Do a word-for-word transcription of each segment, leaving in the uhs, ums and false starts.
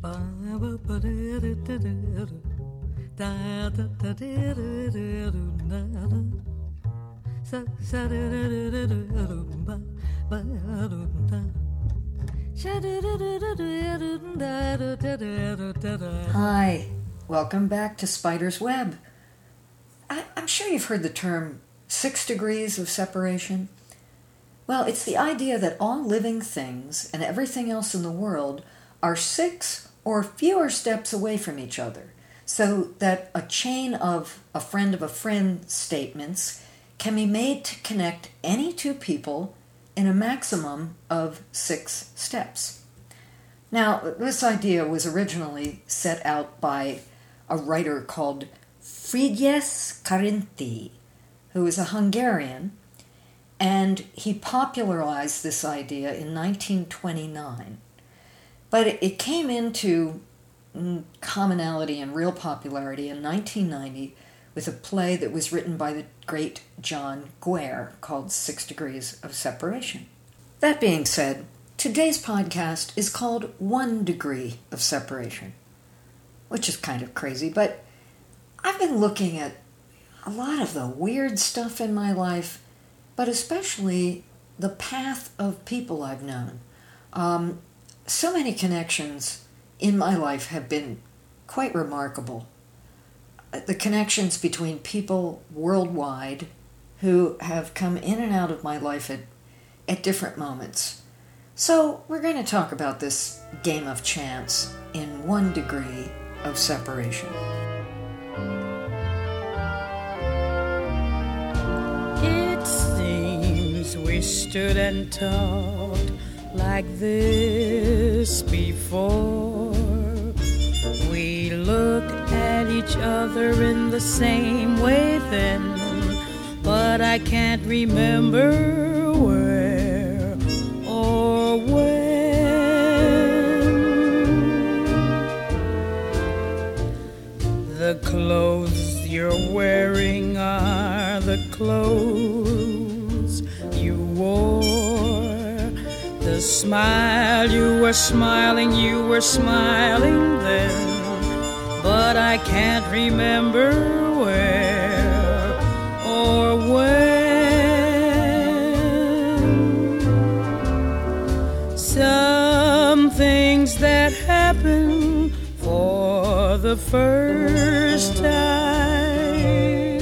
Hi, welcome back to Spider's Web. I, I'm sure you've heard the term six degrees of separation. Well, it's the idea that all living things and everything else in the world are six or fewer steps away from each other, so that a chain of a friend of a friend statements can be made to connect any two people in a maximum of six steps. Now, this idea was originally set out by a writer called Frigyes Karinthy, who is a Hungarian, and he popularized this idea in nineteen twenty-nine. But it came into commonality and real popularity in nineteen ninety with a play that was written by the great John Guare called Six Degrees of Separation. That being said, today's podcast is called One Degree of Separation, which is kind of crazy, but I've been looking at a lot of the weird stuff in my life, but especially the path of people I've known. Um, so many connections in my life have been quite remarkable. The connections between people worldwide who have come in and out of my life at, at different moments. So we're going to talk about this game of chance in One Degree of Separation. It seems we stood and talked like this before. We looked at each other in the same way then, but I can't remember where or when. The clothes you're wearing are the clothes you wore. The smile you were smiling, you were smiling then, but I can't remember where or when. Some things that happen for the first time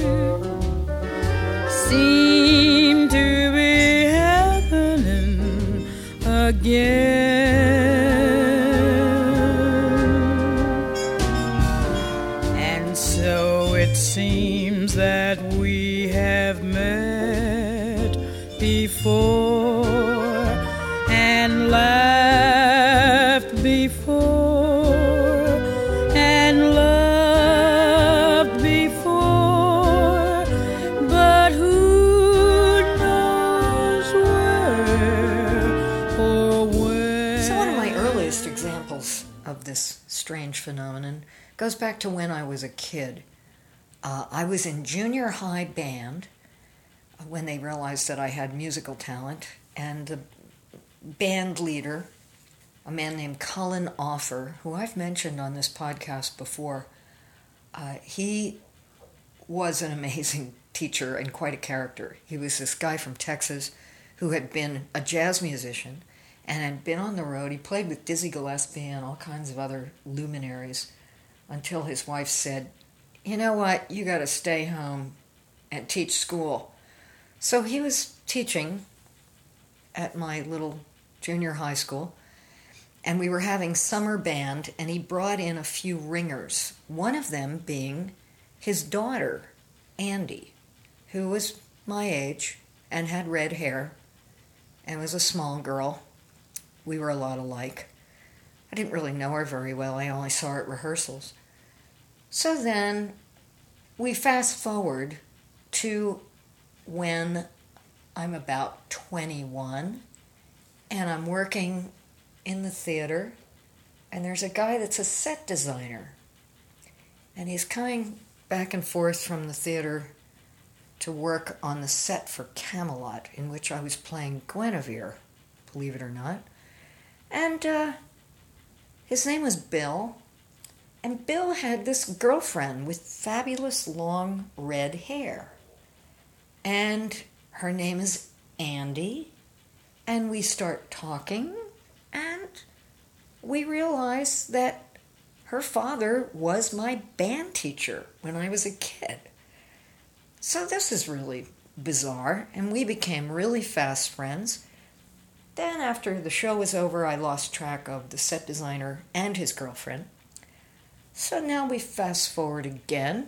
seem to be happening again. And so it seems that we have met before and laughed before and loved before, but who knows where or when. So one of my earliest examples of this strange phenomenon goes back to when I was a kid. Uh, I was in junior high band when they realized that I had musical talent, and the band leader, a man named Colin Offer, who I've mentioned on this podcast before, uh, he was an amazing teacher and quite a character. He was this guy from Texas who had been a jazz musician and had been on the road. He played with Dizzy Gillespie and all kinds of other luminaries until his wife said, you know what, you got to stay home and teach school. So he was teaching at my little junior high school, and we were having summer band, and he brought in a few ringers, one of them being his daughter, Andy, who was my age and had red hair and was a small girl. We were a lot alike. I didn't really know her very well. I only saw her at rehearsals. So then we fast forward to when I'm about twenty-one and I'm working in the theater, and there's a guy that's a set designer, and he's coming back and forth from the theater to work on the set for Camelot, in which I was playing Guinevere, believe it or not. And uh, His name was Bill, and Bill had this girlfriend with fabulous long red hair. And her name is Andy, and we start talking, and we realize that her father was my band teacher when I was a kid. So this is really bizarre, and we became really fast friends. Then after the show was over, I lost track of the set designer and his girlfriend. So now we fast forward again,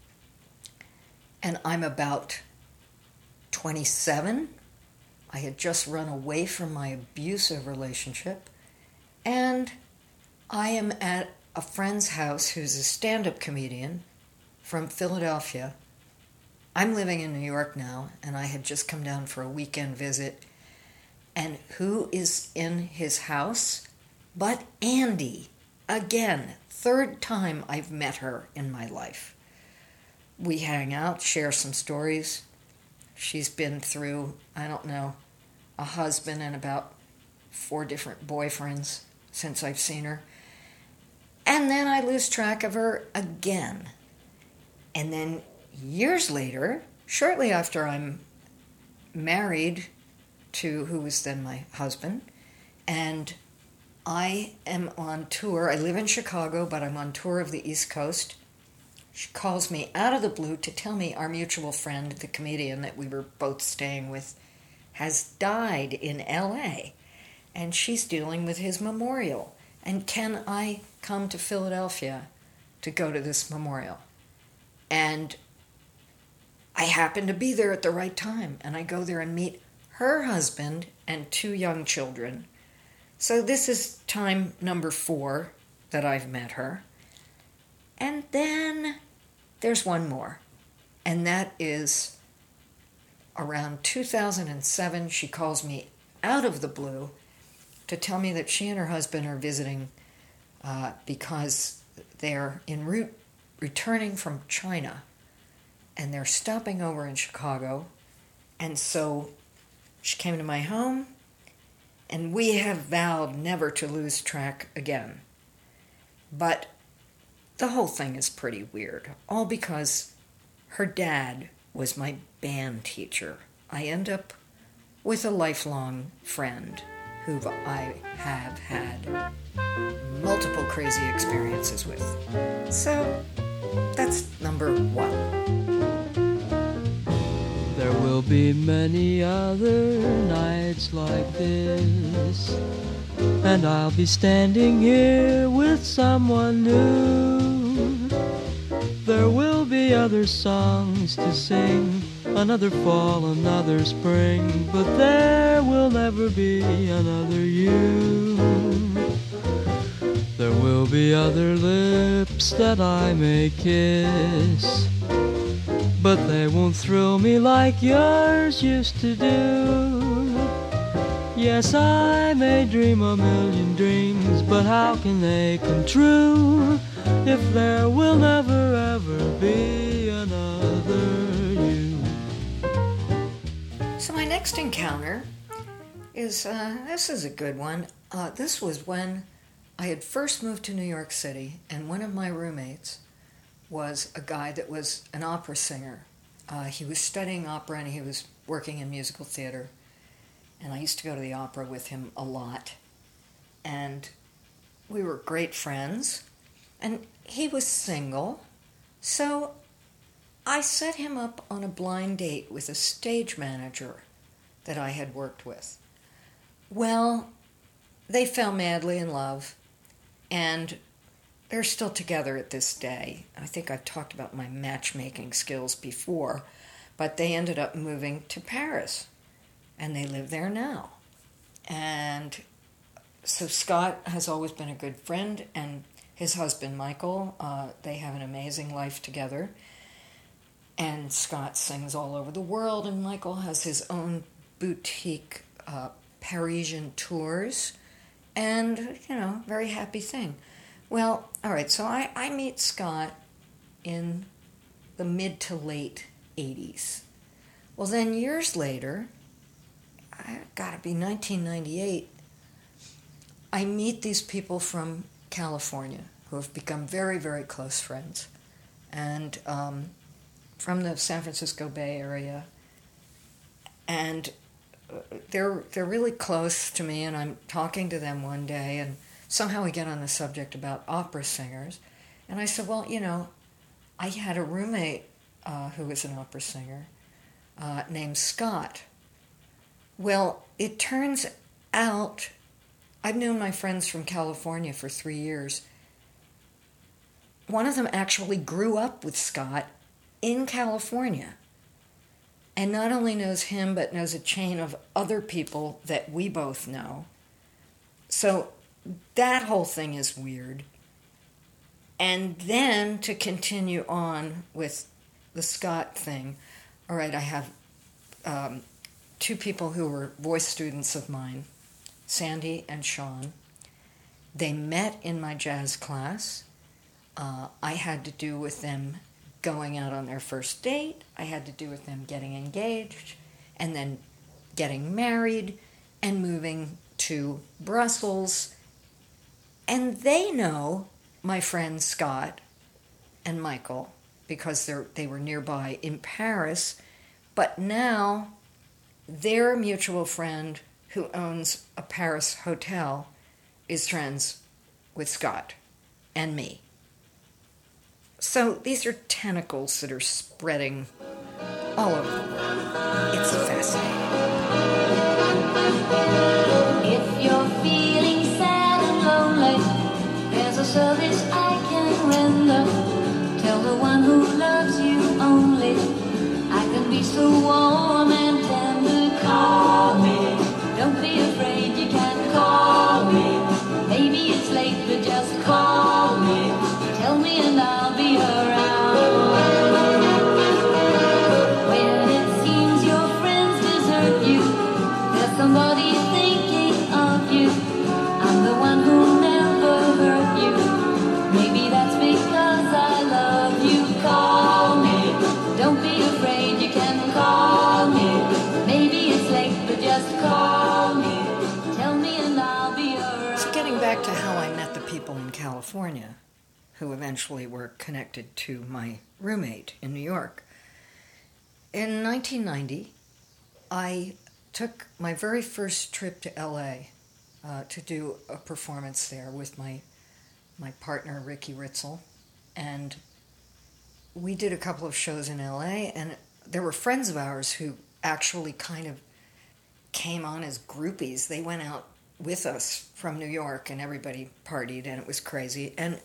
and I'm about twenty-seven. I had just run away from my abusive relationship, and I am at a friend's house who's a stand-up comedian from Philadelphia. I'm living in New York now, and I had just come down for a weekend visit. And who is in his house but Andy? Again, third time I've met her in my life. We hang out, share some stories. She's been through, I don't know, a husband and about four different boyfriends since I've seen her. And then I lose track of her again. And then years later, shortly after I'm married to who was then my husband, and I am on tour. I live in Chicago, but I'm on tour of the East Coast. She calls me out of the blue to tell me our mutual friend, the comedian that we were both staying with, has died in L A, and she's dealing with his memorial. And can I come to Philadelphia to go to this memorial? And I happen to be there at the right time, and I go there and meet her husband and two young children. So this is time number four that I've met her. And then there's one more, and that is around two thousand seven. She calls me out of the blue to tell me that she and her husband are visiting uh, because they're en route returning from China, and they're stopping over in Chicago. And so she came to my home, and we have vowed never to lose track again. But the whole thing is pretty weird, all because her dad was my band teacher. I end up with a lifelong friend who I have had multiple crazy experiences with. So that's number one. There will be many other nights like this, and I'll be standing here with someone new. There will be other songs to sing, another fall, another spring, but there will never be another you. There will be other lips that I may kiss, but they won't thrill me like yours used to do. Yes, I may dream a million dreams, but how can they come true if there will never ever be another you? So my next encounter is, uh, this is a good one. Uh, this was when I had first moved to New York City, and one of my roommates was a guy that was an opera singer. Uh, he was studying opera and he was working in musical theater. And I used to go to the opera with him a lot. And we were great friends. And he was single. So I set him up on a blind date with a stage manager that I had worked with. Well, they fell madly in love. And they're still together at this day. I think I've talked about my matchmaking skills before, but they ended up moving to Paris, and they live there now. And so Scott has always been a good friend, and his husband, Michael, uh, they have an amazing life together. And Scott sings all over the world, and Michael has his own boutique uh, Parisian tours, and, you know, very happy thing. Well, all right, so I, I meet Scott in the mid to late eighties. Well, then years later, I gotta be nineteen ninety-eight, I meet these people from California who have become very, very close friends, and um, from the San Francisco Bay Area, and they're they're really close to me, and I'm talking to them one day, and somehow we get on the subject about opera singers, and I said, well, you know, I had a roommate uh, who was an opera singer uh, named Scott. Well, it turns out I've known my friends from California for three years. One of them actually grew up with Scott in California, and not only knows him, but knows a chain of other people that we both know. So that whole thing is weird. And then to continue on with the Scott thing, all right, I have um, two people who were voice students of mine, Sandy and Sean. They met in my jazz class. Uh, I had to do with them going out on their first date. I had to do with them getting engaged and then getting married and moving to Brussels. And they know my friends Scott and Michael because they're they were nearby in Paris. But now their mutual friend who owns a Paris hotel is friends with Scott and me. So these are tentacles that are spreading all over the world. It's fascinating. If you're feeling sad and lonely, there's a service I can render. Tell the one who loves you only, I can be so warm and tender. Call me, don't be afraid, you can call me. Maybe it's late, but just call me. Tell me and I'll be around. When it seems your friends desert you, there's somebody thinking of you. I'm the one who never hurt you. Maybe that's because I love you. Call me, don't be afraid, you can call me. Maybe it's late, but just call me. Tell me and I'll be around. So getting back to how I met the people in California, who eventually were connected to my roommate in New York. In nineteen ninety, I took my very first trip to L A uh, to do a performance there with my my partner, Ricky Ritzel, and we did a couple of shows in L A, and there were friends of ours who actually kind of came on as groupies. They went out with us from New York, and everybody partied, and it was crazy. And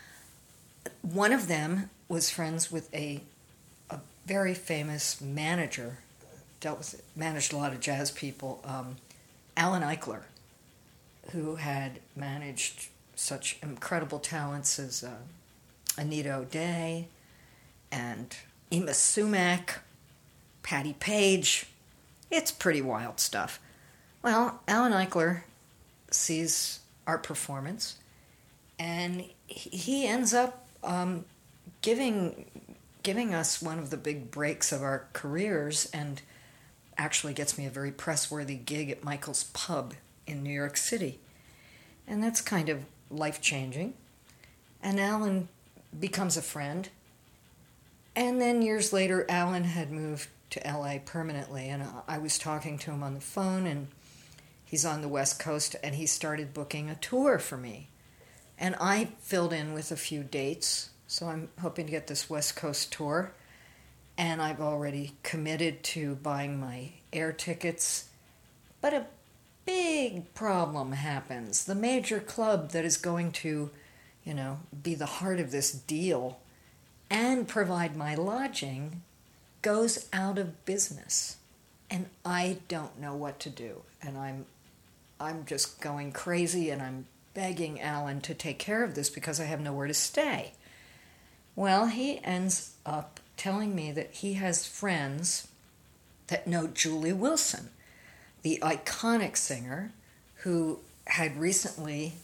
one of them was friends with a a very famous manager, dealt with managed a lot of jazz people, um, Alan Eichler, who had managed such incredible talents as uh, Anita O'Day and Ema Sumac, Patti Page. It's pretty wild stuff. Well, Alan Eichler sees our performance, and he ends up Um, giving giving us one of the big breaks of our careers, and actually gets me a very press-worthy gig at Michael's Pub in New York City. And that's kind of life-changing. And Alan becomes a friend. And then years later, Alan had moved to L A permanently, and I was talking to him on the phone, and he's on the West Coast, and he started booking a tour for me. And I filled in with a few dates, so I'm hoping to get this West Coast tour. And I've already committed to buying my air tickets. But a big problem happens. The major club that is going to, you know, be the heart of this deal and provide my lodging goes out of business. And I don't know what to do. And I'm I'm just going crazy, and I'm begging Alan to take care of this because I have nowhere to stay. Well, he ends up telling me that he has friends that know Julie Wilson, the iconic singer who had recently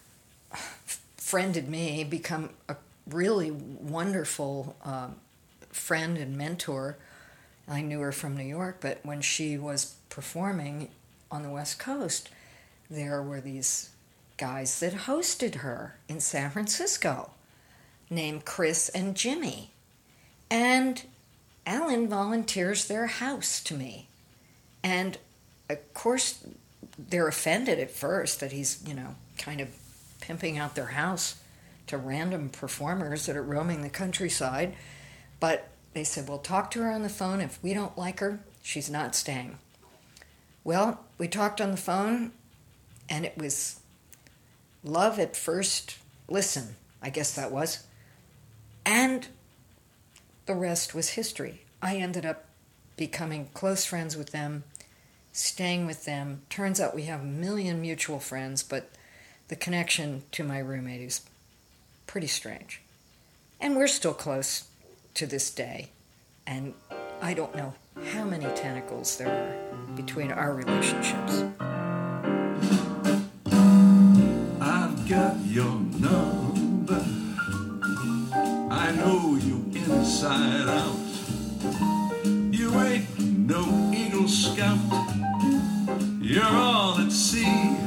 friended me, become a really wonderful um, friend and mentor. I knew her from New York, but when she was performing on the West Coast, there were these guys that hosted her in San Francisco named Chris and Jimmy. And Alan volunteers their house to me. And, of course, they're offended at first that he's, you know, kind of pimping out their house to random performers that are roaming the countryside. But they said, well, talk to her on the phone. If we don't like her, she's not staying. Well, we talked on the phone, and it was love at first listen, I guess that was. And the rest was history. I ended up becoming close friends with them, staying with them. Turns out we have a million mutual friends, but the connection to my roommate is pretty strange. And we're still close to this day. And I don't know how many tentacles there are between our relationships. I've got your number. I know you inside out. You ain't no Eagle Scout. You're all at sea.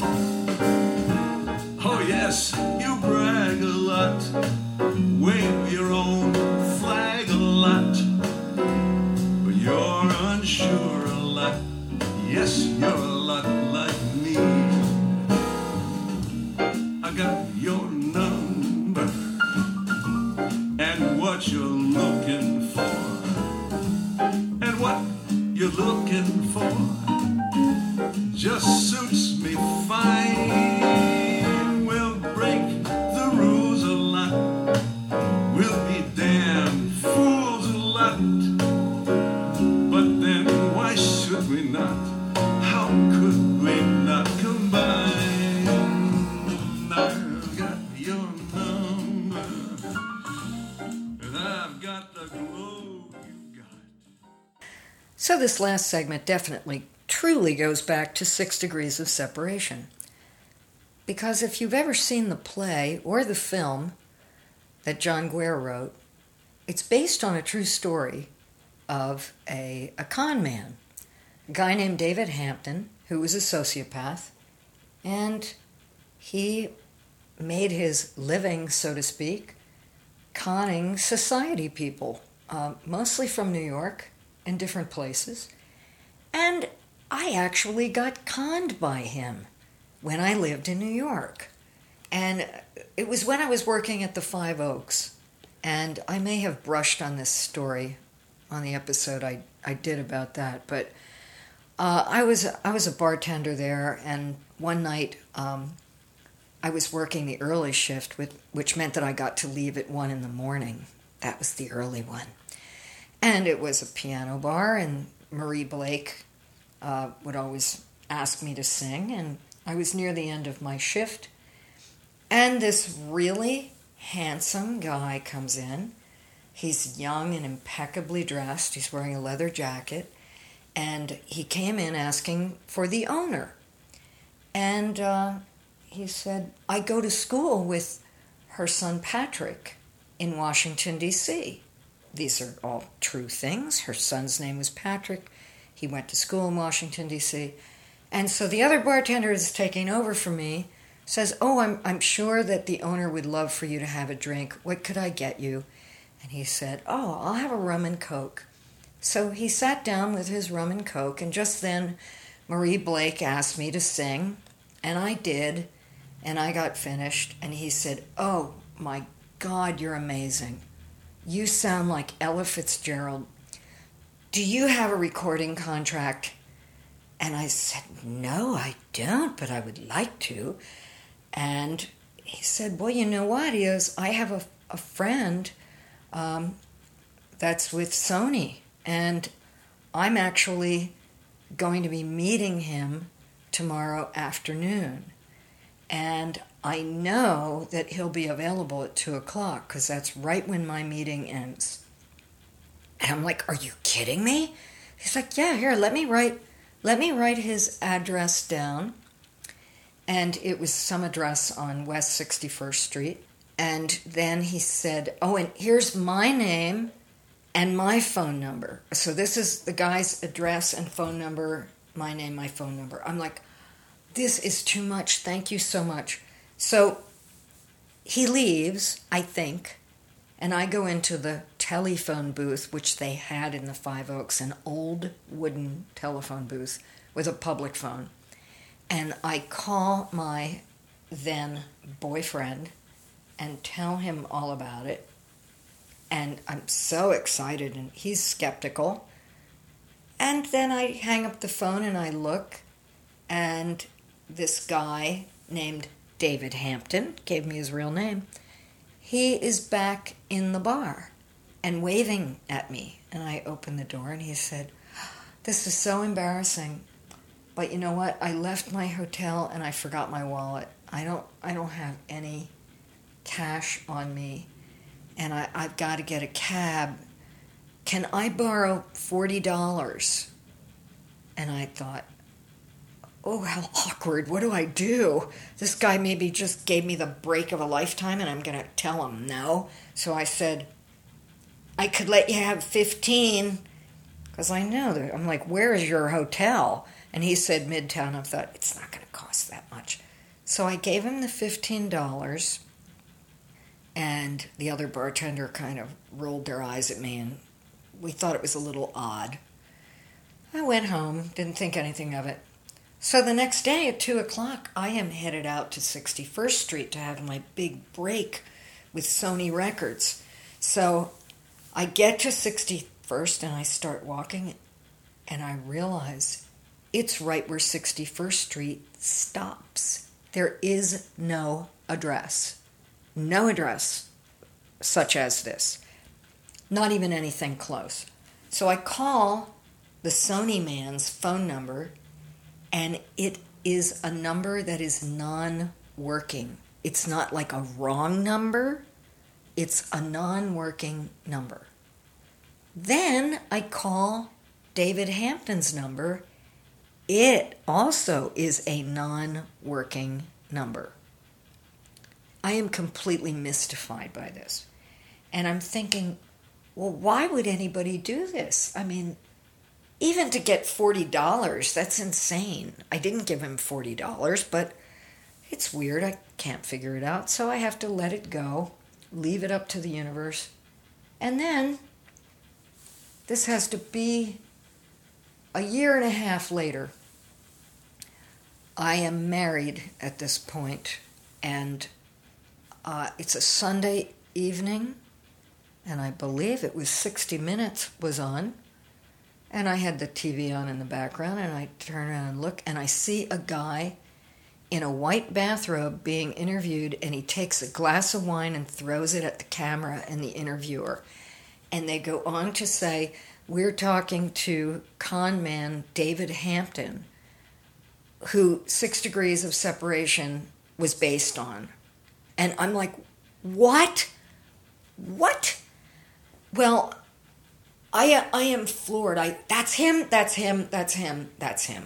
Oh yes, you brag a lot. Wave your own flag a lot. But you're unsure a lot. Yes, you're a lot like me. I got your number. And what you're looking for. And what you're looking for just suits me fine. We'll break the rules a lot. We'll be damn fools a lot. But then why should we not? How could we not combine? I've got your number. And I've got the glow you got. So this last segment definitely, truly goes back to Six Degrees of Separation. Because if you've ever seen the play or the film that John Guare wrote, it's based on a true story of a, a con man, a guy named David Hampton, who was a sociopath, and he made his living, so to speak, conning society people, uh, mostly from New York and different places. And I actually got conned by him when I lived in New York. And it was when I was working at the Five Oaks. And I may have brushed on this story on the episode I, I did about that. But uh, I was I was a bartender there, and one night um, I was working the early shift, with, which meant that I got to leave at one in the morning. That was the early one. And it was a piano bar, and Marie Blake uh, would always ask me to sing, and I was near the end of my shift. And this really handsome guy comes in. He's young and impeccably dressed. He's wearing a leather jacket. And he came in asking for the owner. And uh, he said, I go to school with her son Patrick in Washington, D C These are all true things. Her son's name was Patrick. He went to school in Washington, D C And so the other bartender is taking over for me, says, oh, I'm I'm sure that the owner would love for you to have a drink. What could I get you? And he said, oh, I'll have a rum and Coke. So he sat down with his rum and Coke, and just then Marie Blake asked me to sing, and I did, and I got finished, and he said, oh, my God, you're amazing. You sound like Ella Fitzgerald. Do you have a recording contract? And I said, no, I don't, but I would like to. And he said, well, you know what? He goes, I have a, a friend um, that's with Sony, and I'm actually going to be meeting him tomorrow afternoon. And I know that he'll be available at two o'clock because that's right when my meeting ends. And I'm like, are you kidding me? He's like, yeah, here, let me write, let me write his address down. And it was some address on West sixty-first Street. And then he said, oh, and here's my name and my phone number. So this is the guy's address and phone number, my name, my phone number. I'm like, This is too much. Thank you so much. So he leaves, I think, and I go into the telephone booth, which they had in the Five Oaks, an old wooden telephone booth with a public phone. And I call my then boyfriend and tell him all about it. And I'm so excited, and he's skeptical. And then I hang up the phone and I look, and this guy named David Hampton, gave me his real name, he is back in the bar and waving at me. And I opened the door and he said, "This is so embarrassing, but you know what? I left my hotel and I forgot my wallet. I don't I don't have any cash on me, and I, I've got to get a cab. Can I borrow forty dollars? And I thought, oh, how awkward. What do I do? This guy maybe just gave me the break of a lifetime and I'm going to tell him no. So I said, I could let you have fifteen, because I know that. I'm like, where is your hotel? And he said Midtown. I thought, it's not going to cost that much. So I gave him the fifteen dollars, and the other bartender kind of rolled their eyes at me, and we thought it was a little odd. I went home, didn't think anything of it. So the next day at two o'clock, I am headed out to sixty-first Street to have my big break with Sony Records. So I get to sixty-first and I start walking, and I realize it's right where sixty-first Street stops. There is no address. No address such as this. Not even anything close. So I call the Sony man's phone number, and it is a number that is non-working. It's not like a wrong number. It's a non-working number. Then I call David Hampton's number. It also is a non-working number. I am completely mystified by this. And I'm thinking, well, why would anybody do this? I mean, even to get forty dollars, that's insane. I didn't give him forty dollars, but it's weird. I can't figure it out. So I have to let it go, leave it up to the universe. And then, this has to be a year and a half later. I am married at this point, and uh, it's a Sunday evening, and I believe it was sixty minutes was on, and I had the T V on in the background, and I turn around and look, and I see a guy in a white bathrobe being interviewed, and he takes a glass of wine and throws it at the camera and the interviewer. And they go on to say, we're talking to con man David Hampton, who Six Degrees of Separation was based on. And I'm like, what? What? Well, I I am floored. I that's him, that's him, that's him, that's him.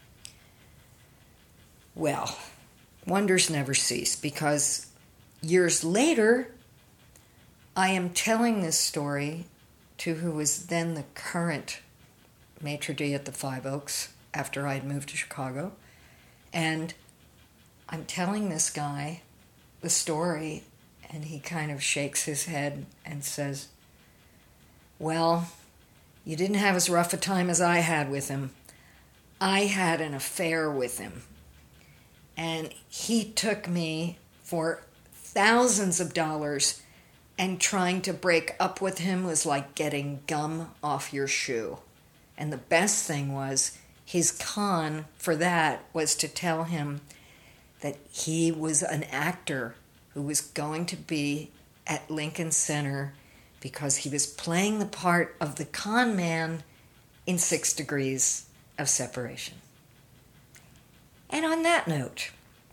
Well, wonders never cease, because years later, I am telling this story to who was then the current maitre d' at the Five Oaks after I had moved to Chicago. And I'm telling this guy the story, and he kind of shakes his head and says, well, you didn't have as rough a time as I had with him. I had an affair with him. And he took me for thousands of dollars, and trying to break up with him was like getting gum off your shoe. And the best thing was, his con for that was to tell him that he was an actor who was going to be at Lincoln Center because he was playing the part of the con man in Six Degrees of Separation. And on that note,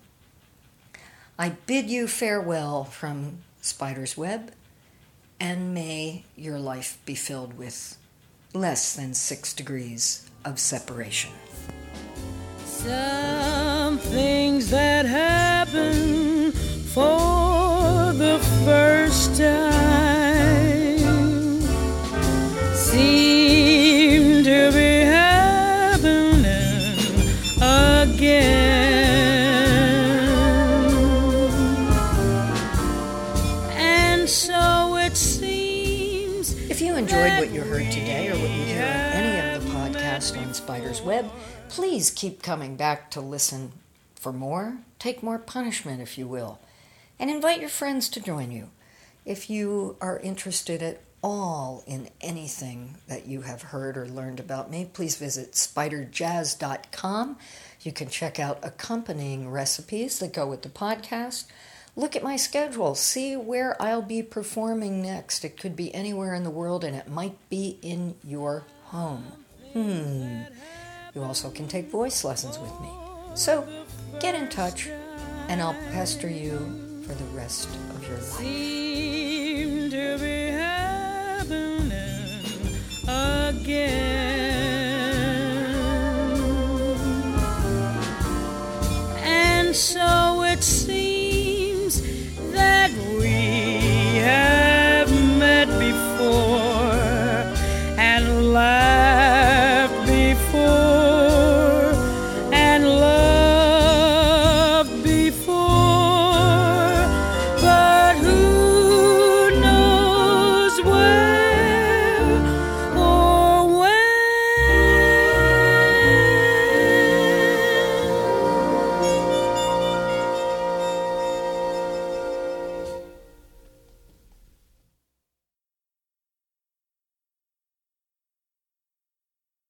I bid you farewell from Spider's Web, and may your life be filled with less than six degrees of separation. Some things that happen for the first time seem to be happening again. you heard today or what you hear on any of the podcasts on Spider's Web, please keep coming back to listen for more. Take more punishment, if you will. And invite your friends to join you. If you are interested at all in anything that you have heard or learned about me, please visit spider jazz dot com. You can check out accompanying recipes that go with the podcast. Look at my schedule. See where I'll be performing next. It could be anywhere in the world, and it might be in your home. Hmm. You also can take voice lessons with me. So get in touch, and I'll pester you for the rest of your life. Seem to be happening again, and so it seems